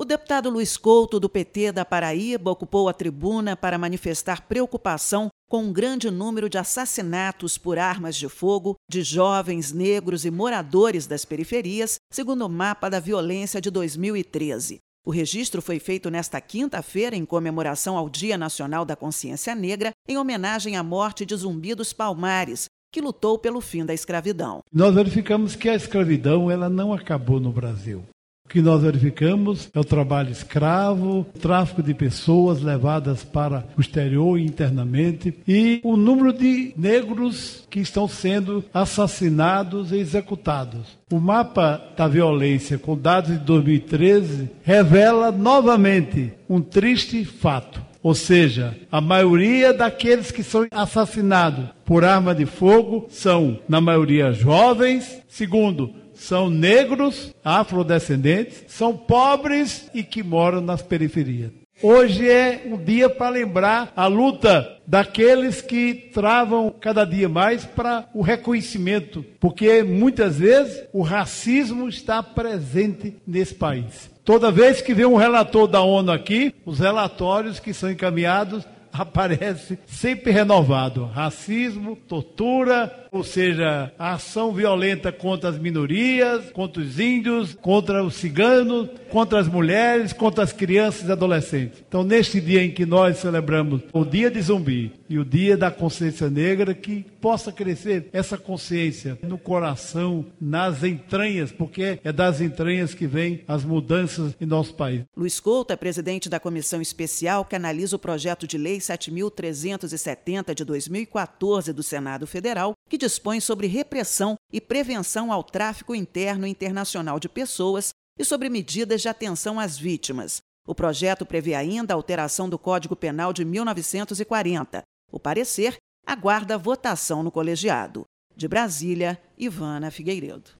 deputado Luiz Couto, do PT da Paraíba, ocupou a tribuna para manifestar preocupação com um grande número de assassinatos por armas de fogo de jovens negros e moradores das periferias, segundo o mapa da violência de 2013. O registro foi feito nesta quinta-feira em comemoração ao Dia Nacional da Consciência Negra, em homenagem à morte de Zumbi dos Palmares, que lutou pelo fim da escravidão. Nós verificamos que a escravidão ela não acabou no Brasil. O que nós verificamos é o trabalho escravo, o tráfico de pessoas levadas para o exterior e internamente, e o número de negros que estão sendo assassinados e executados. O mapa da violência, com dados de 2013, revela novamente um triste fato. Ou seja, a maioria daqueles que são assassinados por arma de fogo são, na maioria, jovens. Segundo, são negros, afrodescendentes, são pobres e que moram nas periferias. Hoje é um dia para lembrar a luta daqueles que travam cada dia mais para o reconhecimento, porque muitas vezes o racismo está presente nesse país. Toda vez que vem um relator da ONU aqui, os relatórios que são encaminhados aparece sempre renovado. Racismo, tortura, ou seja, a ação violenta contra as minorias, contra os índios, contra os ciganos, contra as mulheres, contra as crianças e adolescentes. Então, neste dia em que nós celebramos o Dia de Zumbi e o Dia da Consciência Negra, que possa crescer essa consciência no coração, nas entranhas, porque é das entranhas que vêm as mudanças em nosso país. Luiz Couto é presidente da comissão especial que analisa o projeto de lei 7.370 de 2014 do Senado Federal, que dispõe sobre repressão e prevenção ao tráfico interno e internacional de pessoas e sobre medidas de atenção às vítimas. O projeto prevê ainda a alteração do Código Penal de 1940. O parecer aguarda votação no colegiado. De Brasília, Ivana Figueiredo.